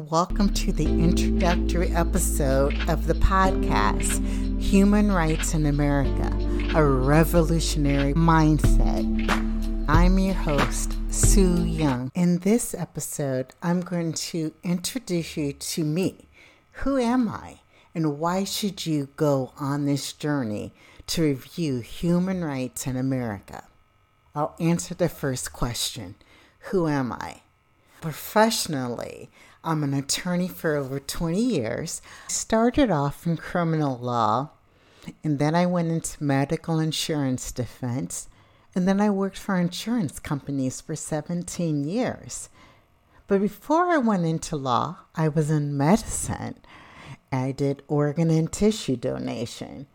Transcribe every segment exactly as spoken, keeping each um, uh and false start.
welcome to the introductory episode of the podcast, Human Rights in America, a Revolutionary Mindset. I'm your host, Sue Young. In this episode, I'm going to introduce you to me. Who am I? And why should you go on this journey to review human rights in America? I'll answer the first question. Who am I? Professionally, I'm an attorney for over twenty years. I started off in criminal law, and then I went into medical insurance defense, and then I worked for insurance companies for seventeen years. But before I went into law, I was in medicine. I did organ and tissue donation.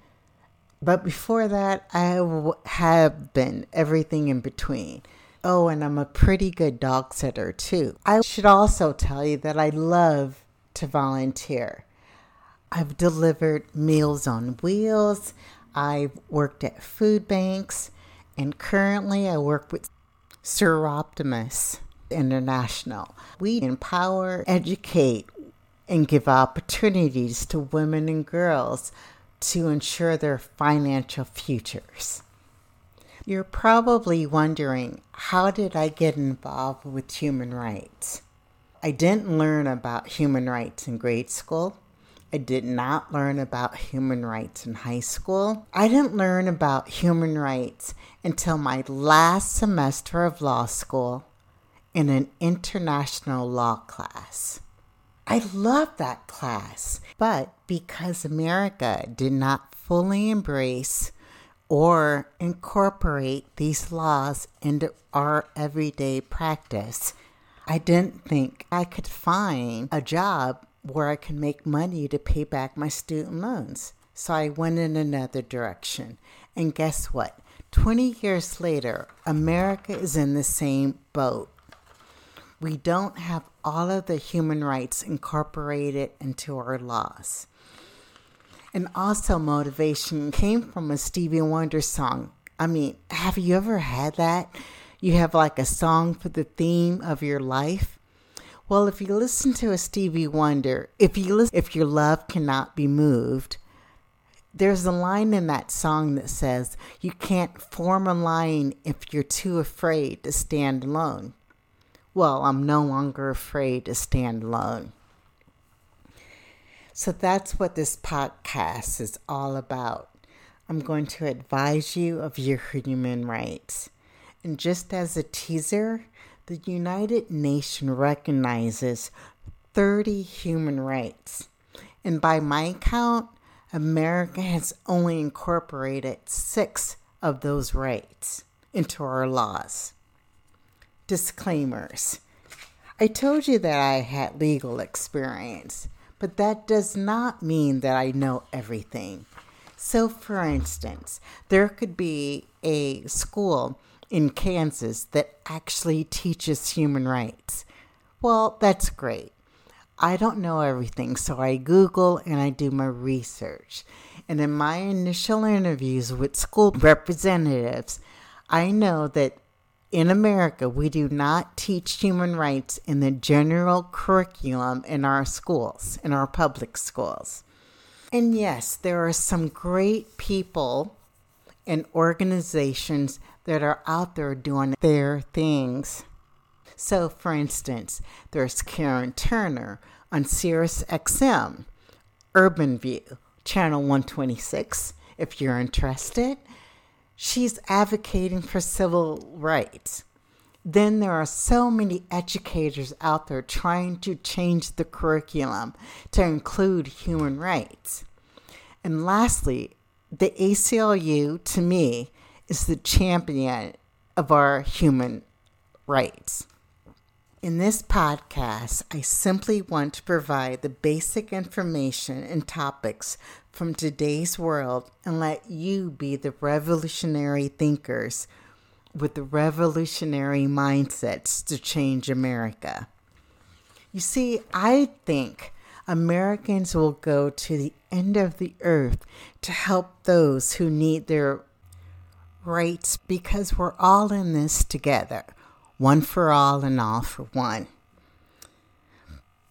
But before that, I w- have been everything in between. Oh, and I'm a pretty good dog sitter, too. I should also tell you that I love to volunteer. I've delivered Meals on Wheels. I've worked at food banks. And currently, I work with Sir Optimus International. We empower, educate, and give opportunities to women and girls to ensure their financial futures. You're probably wondering, how did I get involved with human rights? I didn't learn about human rights in grade school. I did not learn about human rights in high school. I didn't learn about human rights until my last semester of law school in an international law class. I loved that class, but because America did not fully embrace or incorporate these laws into our everyday practice, I didn't think I could find a job where I could make money to pay back my student loans. So I went in another direction. And guess what? twenty years later, America is in the same boat. We don't have all of the human rights incorporated into our laws. And also motivation came from a Stevie Wonder song. I mean, have you ever had that? You have like a song for the theme of your life? Well, if you listen to a Stevie Wonder, if you listen, if your love cannot be moved, there's a line in that song that says, you can't form a line if you're too afraid to stand alone. Well, I'm no longer afraid to stand alone. So that's what this podcast is all about. I'm going to advise you of your human rights. And just as a teaser, the United Nations recognizes thirty human rights. And by my count, America has only incorporated six of those rights into our laws. Disclaimers. I told you that I had legal experience, but that does not mean that I know everything. So, for instance, there could be a school in Kansas that actually teaches human rights. Well, that's great. I don't know everything, so I Google and I do my research. And in my initial interviews with school representatives, I know that in America, we do not teach human rights in the general curriculum in our schools, in our public schools. And yes, there are some great people and organizations that are out there doing their things. So, for instance, there's Karen Turner on Sirius X M, Urban View, Channel one twenty-six, if you're interested. She's advocating for civil rights. Then there are so many educators out there trying to change the curriculum to include human rights. And lastly, the A C L U, to me, is the champion of our human rights. In this podcast, I simply want to provide the basic information and topics from today's world and let you be the revolutionary thinkers with the revolutionary mindsets to change America. You see, I think Americans will go to the end of the earth to help those who need their rights because we're all in this together. One for all and all for one.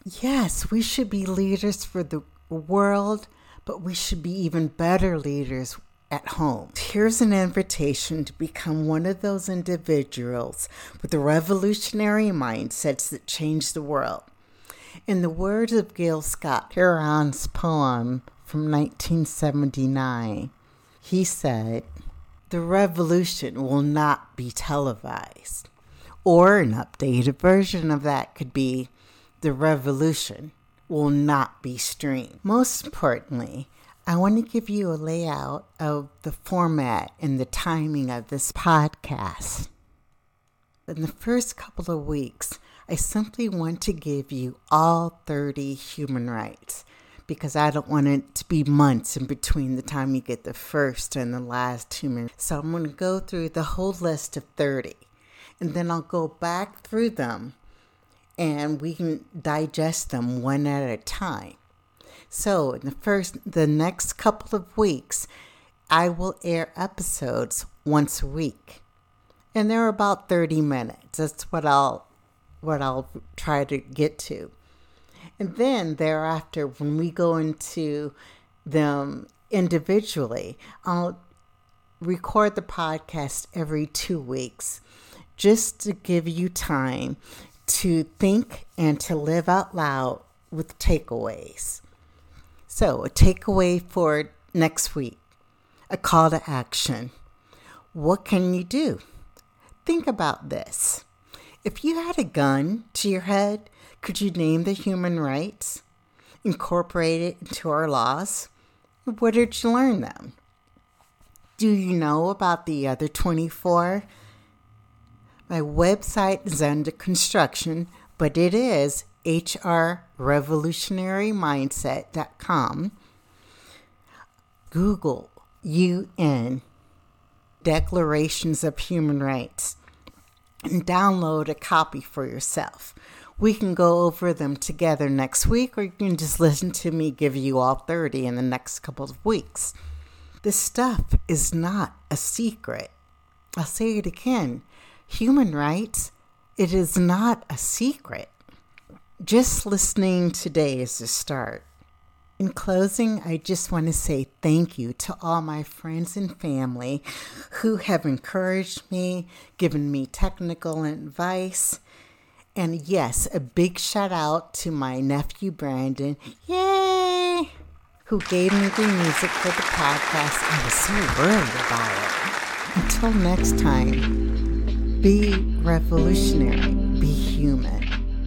Yes, we should be leaders for the world, but we should be even better leaders at home. Here's an invitation to become one of those individuals with the revolutionary mindsets that change the world. In the words of Gil Scott-Heron's poem from nineteen seventy-nine, he said, "The revolution will not be televised." Or an updated version of that could be, "The revolution will not be streamed." Most importantly, I want to give you a layout of the format and the timing of this podcast. In the first couple of weeks, I simply want to give you all thirty human rights because I don't want it to be months in between the time you get the first and the last human. So I'm going to go through the whole list of thirty, and then I'll go back through them and we can digest them one at a time. So in the first, the next couple of weeks, I will air episodes once a week, and they're about thirty minutes. That's what I'll, what I'll try to get to. And then thereafter, when we go into them individually, I'll record the podcast every two weeks, just to give you time to think and to live out loud with takeaways. So a takeaway for next week, a call to action. What can you do? Think about this. If you had a gun to your head, could you name the human rights? Incorporate it into our laws? Where did you learn them? Do you know about the other twenty-four? My website is under construction, but it is h r revolutionary mindset dot com. Google U N Declarations of Human Rights and download a copy for yourself. We can go over them together next week, or you can just listen to me give you all thirty in the next couple of weeks. This stuff is not a secret. I'll say it again. Human rights, it is not a secret. Just listening today is a start. In closing, I just want to say thank you to all my friends and family who have encouraged me, given me technical advice. And yes, a big shout out to my nephew, Brandon, yay, who gave me the music for the podcast. I was so worried about it. Until next time, be revolutionary, be human.